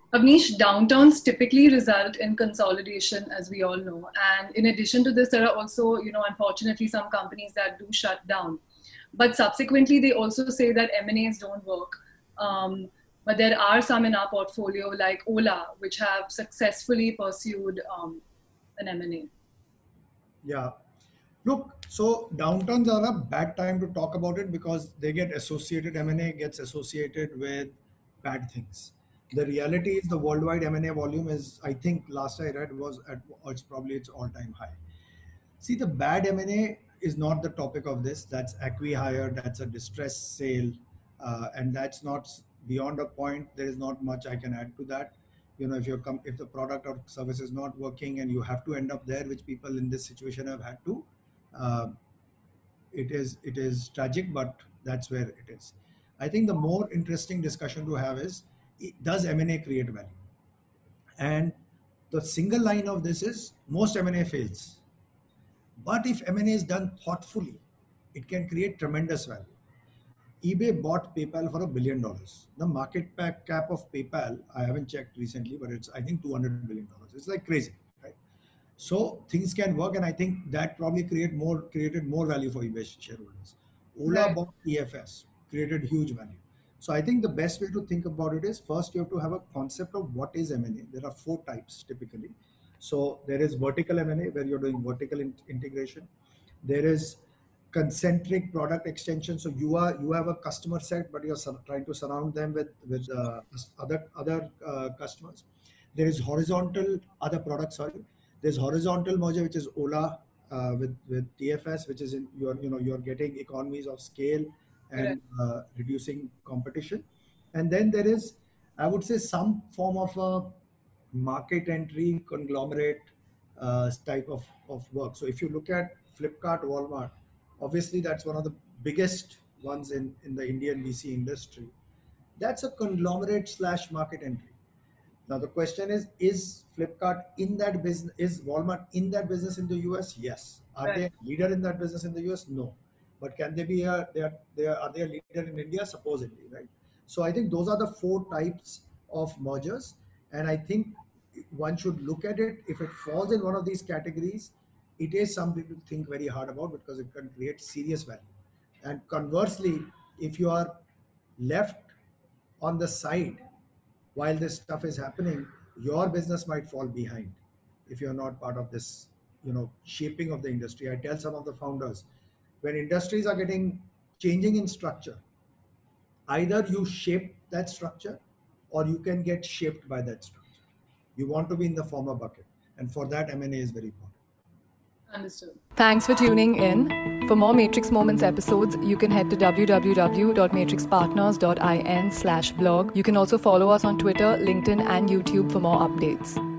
Avnish, downtowns typically result in consolidation, as we all know. And in addition to this, there are also, unfortunately, some companies that do shut down. But subsequently, they also say that M&As don't work. But there are some in our portfolio, like Ola, which have successfully pursued an M&A. Yeah. Look, so downtowns are a bad time to talk about it because they get associated, M&A gets associated with bad things. The reality is the worldwide M&A volume is, I think last I read was at, or it's probably its all-time high. See, the bad M&A is not the topic of this. That's acqui-hire, that's a distressed sale, and that's not beyond a point. There is not much I can add to that. If the product or service is not working and you have to end up there, which people in this situation have had to, uh, it is tragic, but that's where it is. I think the more interesting discussion to have is, does M&A create value? And the single line of this is most M&A fails. But if M&A is done thoughtfully, it can create tremendous value. eBay bought PayPal for $1 billion. The market cap of PayPal, I haven't checked recently, but it's I think $200 billion. It's like crazy, right? So things can work, and I think that probably created more value for eBay shareholders. Ola Right. bought EFS, created huge value. So I think the best way to think about it is, first you have to have a concept of what is M&A. There are four types typically. So there is vertical M&A where you're doing vertical integration. There is concentric product extension. So you have a customer set, but you're trying to surround them with other customers. There is horizontal other products. Sorry, there's horizontal merger, which is Ola with TFS, which is you're getting economies of scale and Correct. reducing competition. And then there is, I would say, some form of a market entry conglomerate type of work. So if you look at Flipkart, Walmart, obviously that's one of the biggest ones in the Indian VC industry. That's a conglomerate slash market entry. Now the question is Flipkart in that business? Is Walmart in that business in the US? Yes. Are they Right. a leader in that business in the US? No. But can they be are they a leader in India? Supposedly, right? So I think those are the four types of mergers, and I think one should look at it. If it falls in one of these categories, it is something to think very hard about because it can create serious value. And conversely, if you are left on the side while this stuff is happening, your business might fall behind if you're not part of this, shaping of the industry. I tell some of the founders, when industries are getting changing in structure, either you shape that structure or you can get shaped by that structure. You want to be in the former bucket, and for that, M&A is very important. Understood. Thanks for tuning in. For more Matrix Moments episodes, you can head to www.matrixpartners.in/blog. You can also follow us on Twitter, LinkedIn, and YouTube for more updates.